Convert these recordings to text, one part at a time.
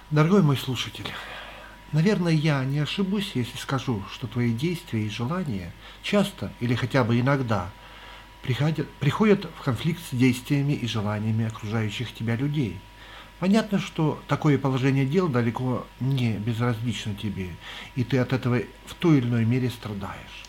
Дорогой мой слушатель, наверное, я не ошибусь, если скажу, что твои действия и желания часто или хотя бы иногда приходят в конфликт с действиями и желаниями окружающих тебя людей. Понятно, что такое положение дел далеко не безразлично тебе, и ты от этого в той или иной мере страдаешь.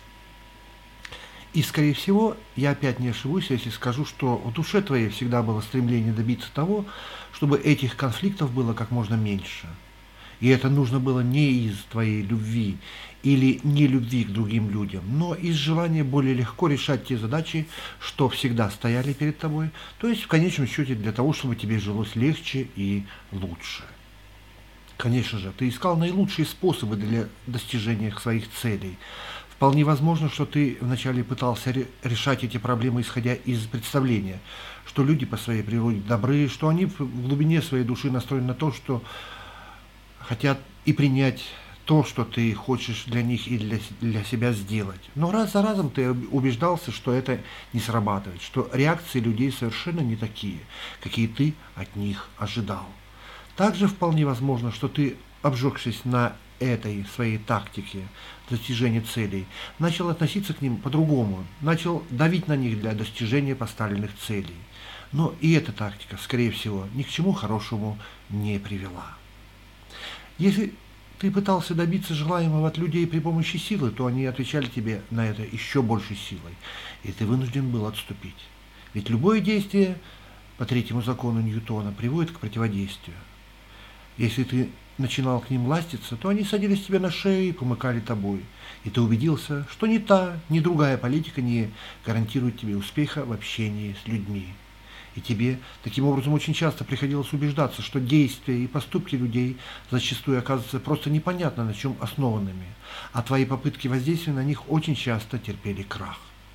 И, скорее всего, я опять не ошибусь, если скажу, что в душе твоей всегда было стремление добиться того, чтобы этих конфликтов было как можно меньше. И это нужно было не из твоей любви или не любви к другим людям, но из желания более легко решать те задачи, что всегда стояли перед тобой, то есть в конечном счете для того, чтобы тебе жилось легче и лучше. Конечно же, ты искал наилучшие способы для достижения своих целей. Вполне возможно, что ты вначале пытался решать эти проблемы, исходя из представления, что люди по своей природе добры, что они в глубине своей души настроены на то, что хотят и принять то, что ты хочешь для них и для себя сделать. Но раз за разом ты убеждался, что это не срабатывает, что реакции людей совершенно не такие, какие ты от них ожидал. Также вполне возможно, что ты, обжегшись на этой своей тактике достижения целей, начал относиться к ним по-другому, начал давить на них для достижения поставленных целей. Но и эта тактика, скорее всего, ни к чему хорошему не привела. Если ты пытался добиться желаемого от людей при помощи силы, то они отвечали тебе на это еще большей силой, и ты вынужден был отступить. Ведь любое действие по третьему закону Ньютона приводит к противодействию. Если ты начинал к ним ластиться, то они садились тебе на шею и помыкали тобой. И ты убедился, что ни та, ни другая политика не гарантирует тебе успеха в общении с людьми. И тебе таким образом очень часто приходилось убеждаться, что действия и поступки людей зачастую оказываются просто непонятно на чем основанными, а твои попытки воздействия на них очень часто терпели крах.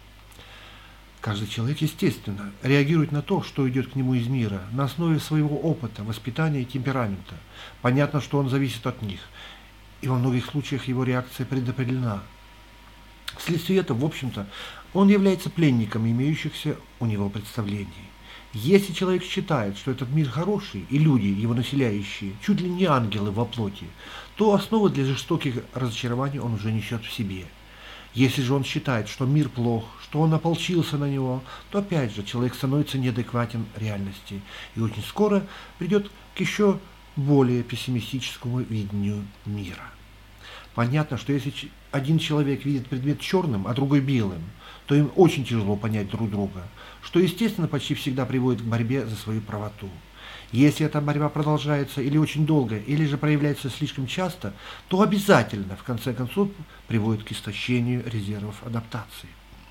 Каждый человек, естественно, реагирует на то, что идет к нему из мира, на основе своего опыта, воспитания и темперамента. Понятно, что он зависит от них, и во многих случаях его реакция предопределена. Вследствие этого, в общем-то, он является пленником имеющихся у него представлений. Если человек считает, что этот мир хороший, и люди, его населяющие, чуть ли не ангелы во плоти, то основы для жестоких разочарований он уже несет в себе. Если же он считает, что мир плох, что он ополчился на него, то опять же человек становится неадекватен реальности и очень скоро придет к еще более пессимистическому видению мира. Понятно, что если один человек видит предмет черным, а другой белым, то им очень тяжело понять друг друга, что, естественно, почти всегда приводит к борьбе за свою правоту. Если эта борьба продолжается или очень долго, или же проявляется слишком часто, то обязательно, в конце концов, приводит к истощению резервов адаптации,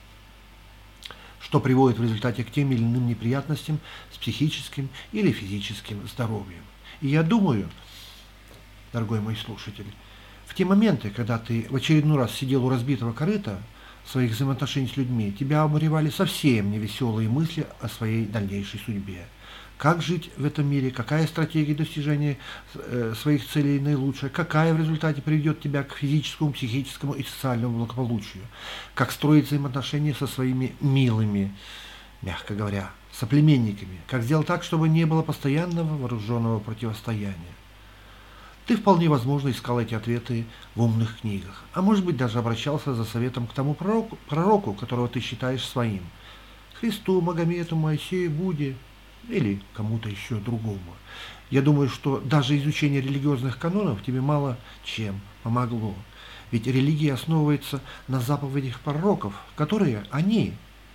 что приводит в результате к тем или иным неприятностям с психическим или физическим здоровьем. И я думаю, дорогой мой слушатель, в те моменты, когда ты в очередной раз сидел у разбитого корыта своих взаимоотношений с людьми, тебя обуревали совсем невеселые мысли о своей дальнейшей судьбе. Как жить в этом мире, какая стратегия достижения своих целей наилучшая, какая в результате приведет тебя к физическому, психическому и социальному благополучию, как строить взаимоотношения со своими милыми, мягко говоря, соплеменниками, как сделать так, чтобы не было постоянного вооруженного противостояния. Ты вполне возможно искал эти ответы в умных книгах, а может быть даже обращался за советом к тому пророку, которого ты считаешь своим, Христу, Магомету, Моисею, Будде или кому-то еще другому. Я думаю, что даже изучение религиозных канонов тебе мало чем помогло, ведь религия основывается на заповедях пророков, которые они,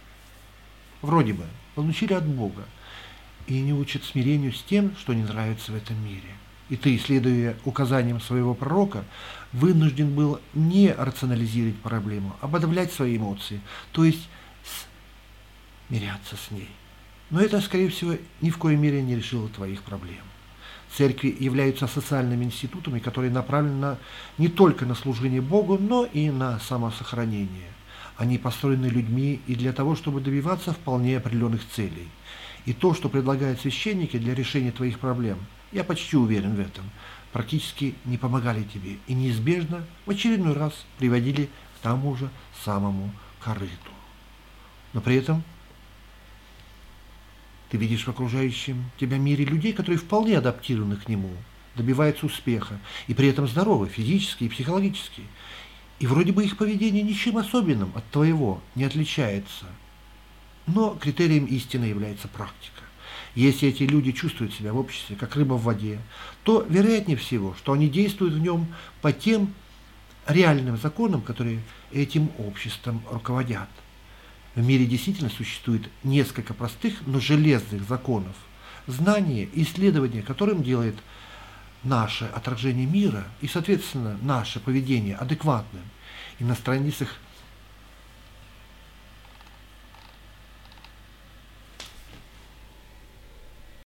вроде бы, получили от Бога, и не учат смирению с тем, что не нравится в этом мире. И ты, следуя указаниям своего пророка, вынужден был не рационализировать проблему, а подавлять свои эмоции, то есть смиряться с ней. Но это, скорее всего, ни в коей мере не решило твоих проблем. Церкви являются социальными институтами, которые направлены не только на служение Богу, но и на самосохранение. Они построены людьми и для того, чтобы добиваться вполне определенных целей. И то, что предлагают священники для решения твоих проблем, я почти уверен в этом, практически не помогали тебе и неизбежно в очередной раз приводили к тому же самому корыту. Но при этом ты видишь в окружающем тебя мире людей, которые вполне адаптированы к нему, добиваются успеха, и при этом здоровы физически и психологически. И вроде бы их поведение ничем особенным от твоего не отличается. Но критерием истины является практика. Если эти люди чувствуют себя в обществе как рыба в воде, то вероятнее всего, что они действуют в нем по тем реальным законам, которые этим обществом руководят. В мире действительно существует несколько простых, но железных законов, знание и исследование которым делает наше отражение мира и, соответственно, наше поведение адекватным. И на страницах